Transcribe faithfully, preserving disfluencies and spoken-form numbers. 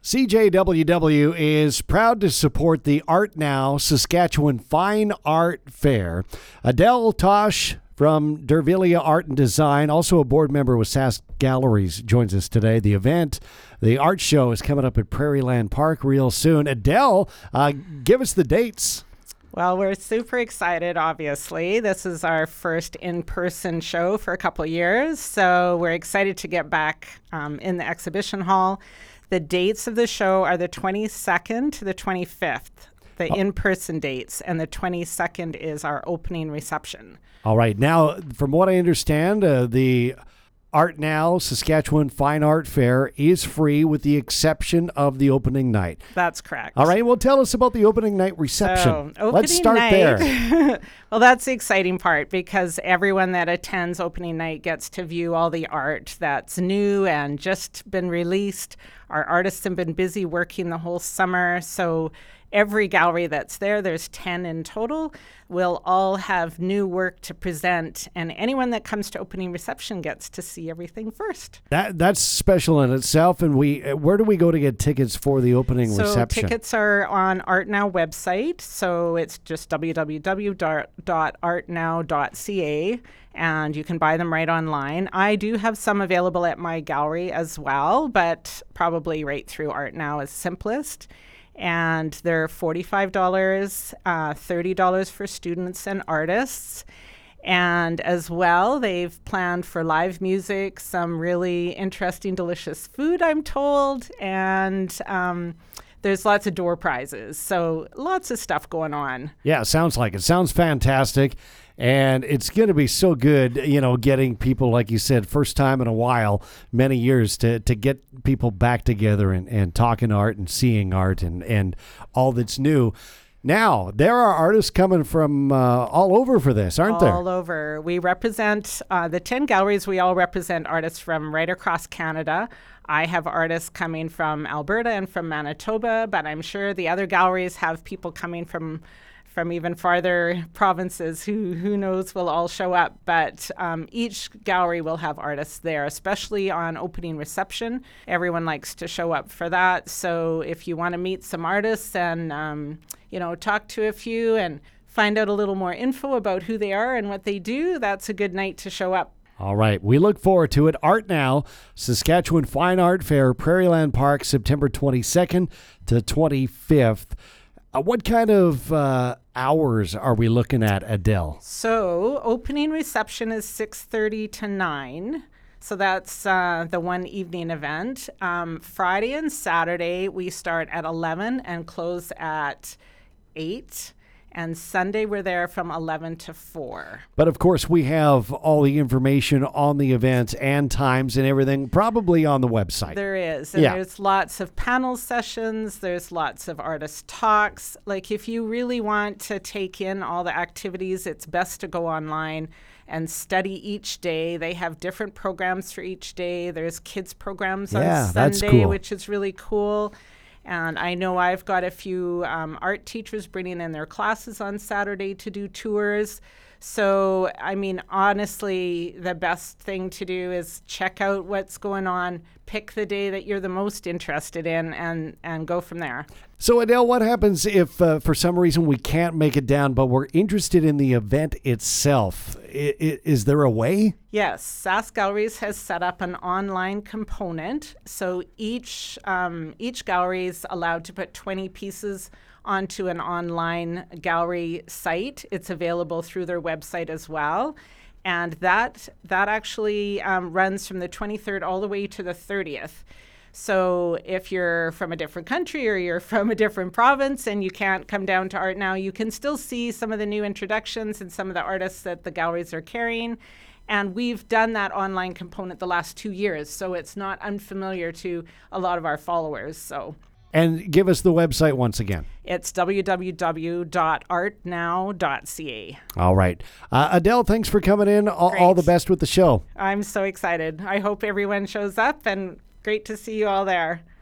C J W W is proud to support the Art Now Saskatchewan Fine Art Fair. Adele Tosh from Dervilia Art and Design, also a board member with Sask Galleries, joins us today. The event, the art show, is coming up at Prairieland Park real soon. Adele, uh, give us the dates. Well, we're super excited, obviously. This is our first in-person show for a couple of years, so we're excited to get back um, in the exhibition hall. The dates of the show are the twenty-second to the twenty-fifth, the oh. in-person dates, and the twenty-second is our opening reception. All right. Now, from what I understand, uh, the Art Now Saskatchewan Fine Art Fair is free with the exception of the opening night. That's correct. All right. Well, tell us about the opening night reception. So, Let's start night, there. Well, that's the exciting part because everyone that attends opening night gets to view all the art that's new and just been released. Our artists have been busy working the whole summer, so every gallery that's there, there's ten in total, will all have new work to present, and anyone that comes to opening reception gets to see everything first. That That's special in itself, and we where do we go to get tickets for the opening so reception? So tickets are on Art Now website, so it's just w w w dot art now dot c a, and you can buy them right online. I do have some available at my gallery as well, but probably right through Art Now is simplest. And they're forty-five dollars, uh, thirty dollars for students and artists. And as well, they've planned for live music, some really interesting, delicious food, I'm told, and um, there's lots of door prizes. So lots of stuff going on. Yeah, sounds like it. Sounds fantastic. And it's going to be so good, you know, getting people, like you said, first time in a while, many years, to, to get people back together and, and talking art and seeing art and, and all that's new. Now, there are artists coming from uh, all over for this, aren't all there? All over. We represent, uh, the ten galleries, we all represent artists from right across Canada. I have artists coming from Alberta and from Manitoba, but I'm sure the other galleries have people coming from from even farther provinces who who knows will all show up. But um, each gallery will have artists there, especially on opening reception. Everyone likes to show up for that. So if you want to meet some artists and, um, you know, talk to a few and find out a little more info about who they are and what they do, that's a good night to show up. All right. We look forward to it. Art Now, Saskatchewan Fine Art Fair, Prairieland Park, September twenty-second to twenty-fifth. Uh, what kind of uh, hours are we looking at, Adele? So opening reception is six thirty to nine. So that's uh, the one evening event. Um, Friday and Saturday, we start at eleven and close at eight. And Sunday, we're there from eleven to four. But, of course, we have all the information on the events and times and everything probably on the website. There is. And yeah. There's lots of panel sessions. There's lots of artist talks. Like, if you really want to take in all the activities, it's best to go online and study each day. They have different programs for each day. There's kids programs yeah, on that's Sunday, cool. which is really cool. And I know I've got a few um, art teachers bringing in their classes on Saturday to do tours. So, I mean, honestly, the best thing to do is check out what's going on, pick the day that you're the most interested in, and, and go from there. So, Adele, what happens if uh, for some reason we can't make it down, but we're interested in the event itself? I, I, is there a way? Yes. Sask Galleries has set up an online component. So each um, each gallery is allowed to put twenty pieces onto an online gallery site. It's available through their website as well. And that, that actually um, runs from the twenty-third all the way to the thirtieth. So if you're from a different country or you're from a different province and you can't come down to Art Now, you can still see some of the new introductions and some of the artists that the galleries are carrying. And we've done that online component the last two years, so it's not unfamiliar to a lot of our followers. So, and give us the website once again. It's w w w dot art now dot c a. All right. Uh, Adele, thanks for coming in. All, all the best with the show. I'm so excited. I hope everyone shows up, and great to see you all there.